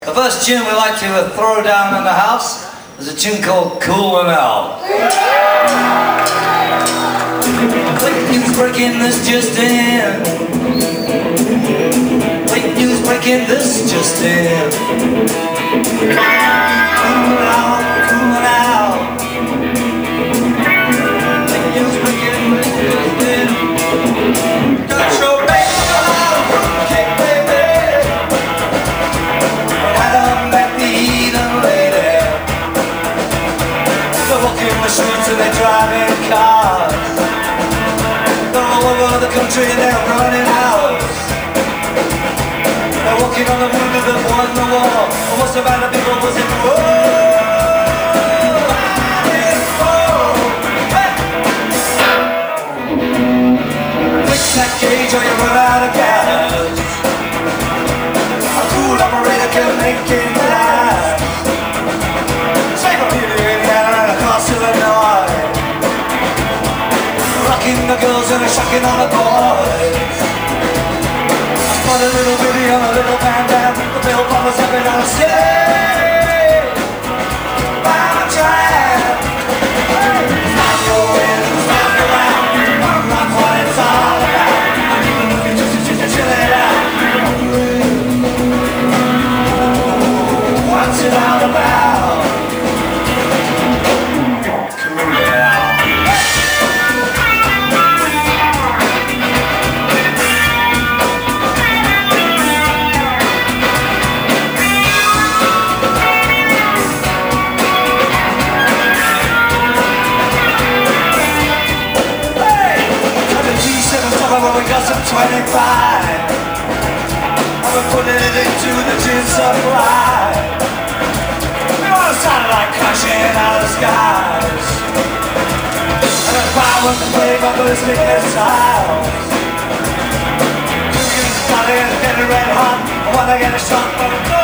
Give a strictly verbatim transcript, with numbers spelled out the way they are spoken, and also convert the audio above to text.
The first tune we like to throw down in the house is a tune called Coolin' Out. Late news breaking this just in. Late news breaking this just in. Coolin' out, coolin' out. Late news breaking this just in. Got your baby alive, okay baby. The streets and they're driving cars. They're all over the country and they're running hours. They're walking on the moon of the boys in the wall. And what's the matter, people? Was it whoa? Fix that gauge or you run out of gas. A cool operator can make it last. Save a few Illinois, rocking the girls and shocking on the boys. I spot a little video on a little bandana. The bill bombers up in our city. I'm trying. Stop your wind, stop around. That's what it's all about. I'm even looking just to chill it out. What's it all about? We got some twenty-five. I've been putting it into the gin supply. We want to sound like crashing out of the skies. And the power to play my ballistic missiles. Cooking, starting, getting red hot. I wanna get a shot from the